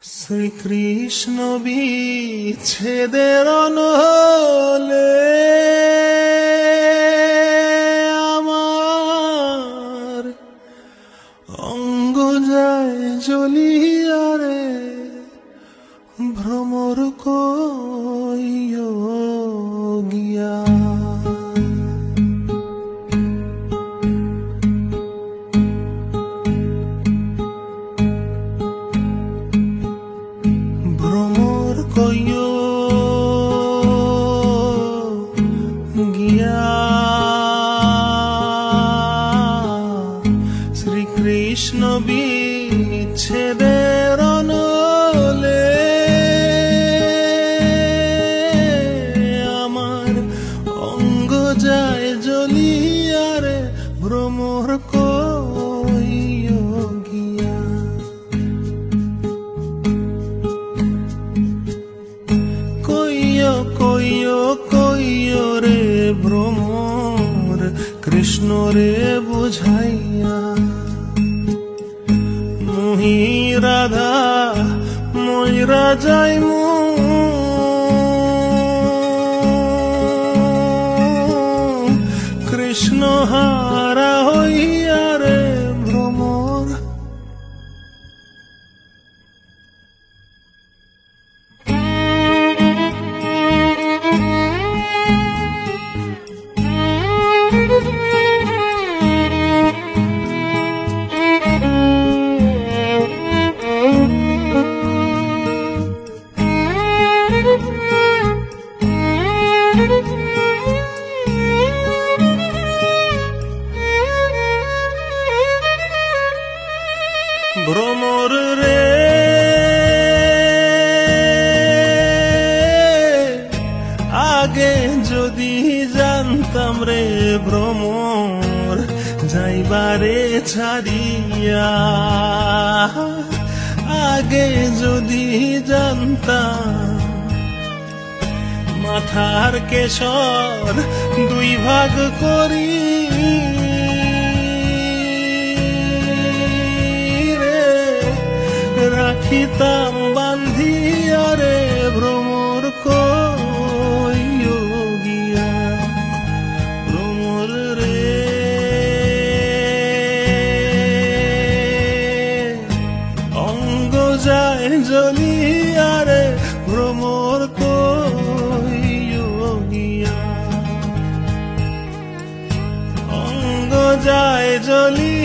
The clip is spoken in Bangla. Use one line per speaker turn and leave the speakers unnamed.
শ্রীকৃষ্ণ বিচ্ছেদের অনলে আমার অঙ্গ যায় জ্বলিয়া রে, ভ্রমর কইও গিয়া। ভ্রমর কইও গিয়া শ্রীকৃষ্ণ বিচ্ছেদের অনলে আমার অঙ্গ যায় জ্বলিয়া রে, ভ্রমর কইও গিয়া। কইও কইও কইও রে ভ্রমর, কৃষ্ণ রে বুঝাইয়া। মুহি রাধা ময়রা যাইমু, কৃষ্ণ হারা হইয়া রে ভ্রমর। ভ্রমর রে আগে যদি জানতাম রে ভ্রমর, যাইবারে ছাড়িয়া। আগে যদি জানতাম মাথার কেশর দুই ভাগ করি রাখিতাম বান্ধিয়া রে, ভ্রমর কইও গিয়া। ভ্রমর রে অঙ্গ যায় জ্বলিয়া রে, ভ্রমর কইও গিয়া। অঙ্গ যায় জ্বলিয়া